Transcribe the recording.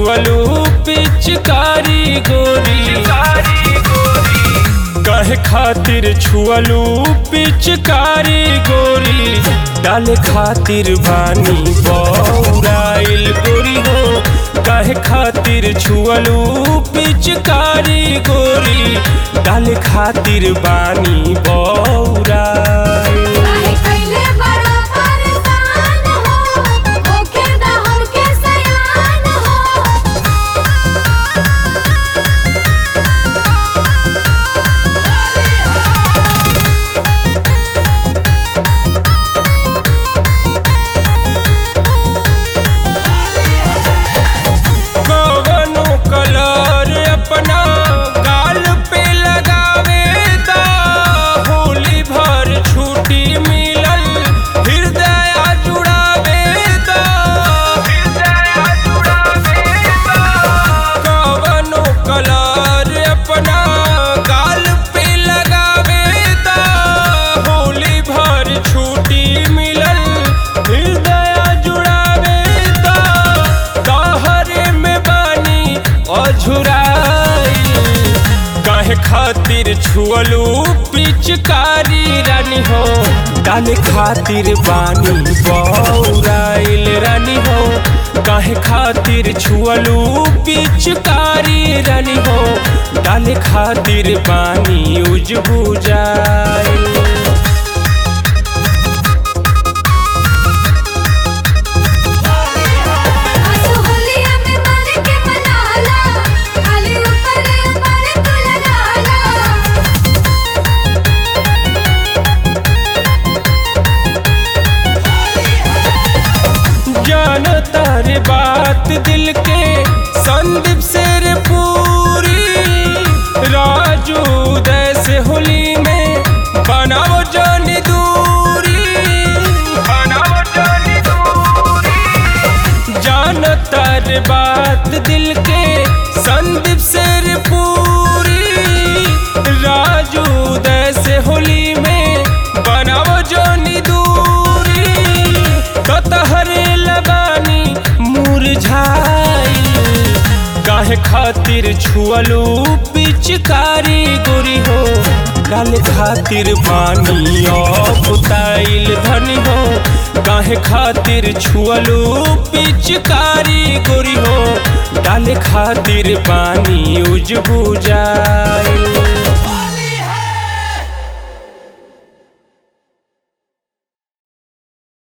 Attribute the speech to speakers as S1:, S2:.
S1: छुअलू पिचकारी गोरी, काहे खातिर छुअलू पिचकारी गोरी, डाले खातिर बानी बौराइल गोरी हो। काहे खातिर छुअलू पिचकारी गोरी, डाले खातिर बानी बौराइल। काहे खातिर छुअलू पिचकारी रानी हो, डाले खातिर बानी बौराइल रानी हो। काहे खातिर छुअलू पिचकारी रानी हो, डाले खातिर बानी उजबुजाइल। तारे बात दिल के संदीप से पूरी, राजू जैसे होली में बनाओ जानी दूरी, बनाओ जानी दूरी। जान तारे बात दिल के संदीप से पूरी, राजू जैसे होली में बनाओ जानी दूरी। तो तहरे लगानी मुरझाइल, काहे खातिर छुअलू पिचकारी गोरी हो, डाले खातिर बानी बुताइल धनी हो। काहे खातिर छुअलू पिचकारी गोरी हो, डाले खातिर बानी उजबुजाइल।